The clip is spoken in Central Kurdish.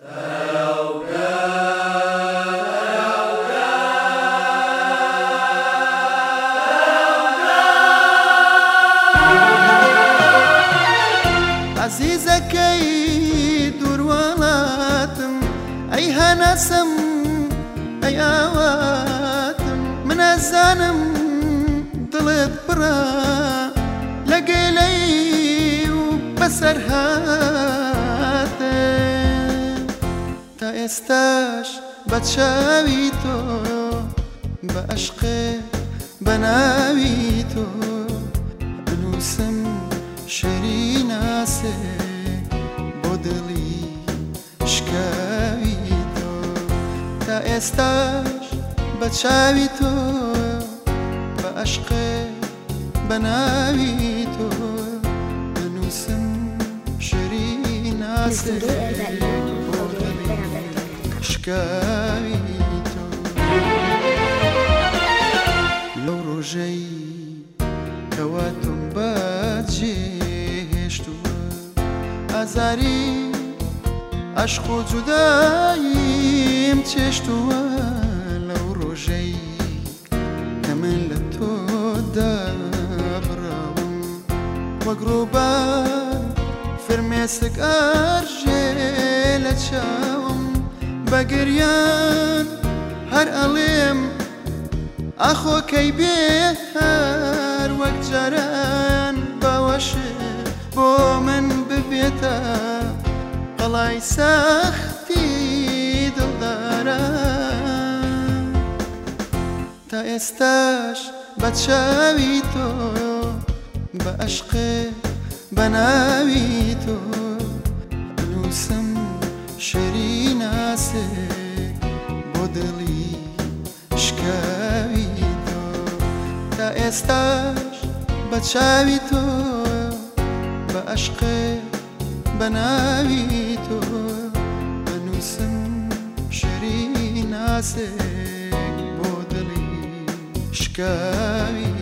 عزیزەکەی دووروڵاتم ئەی هەناسم ئەی ئاواتم منەزانم دڵت بڕە لە گێلەی و بەسەر هاتێ تا ئێستاش بە چاوی تۆ بە عەشقێ بە ناوی تۆ بنووسم شێری ناسێک بۆ دڵی شکاوی تۆ تا ئێستاش بە چاوی تۆ بە عەشقێ بە ناوی تۆ بنووسم شێری ناسێک بۆ دڵی شکاوی تۆ لەو ڕۆژەی کەواتم بەجێهێشتووە ئازاری عەشق و جوداییم چێشتووە لەو ڕۆژەی کە من لە تۆدا بڕاوم وەک ڕووبار فرمێسک ئەرژێ لە چاوم بە گریان هەر ئەڵێم ئاخۆ کەی بێهار وەک جاران باوەشێ بۆ من ببێتە قەڵای سەختی دڵداران تا ئێستاش بە چاوی تۆ بە عەشقێ بە ناوی تۆ بنووسم شێری ناسێک بۆ دڵی شکاوی تۆ تا ئێستاش بە چاوی تۆ بە عەشقێ بە ناوی تۆ بنووسم شێری ناسێک بۆ دڵی شکاوی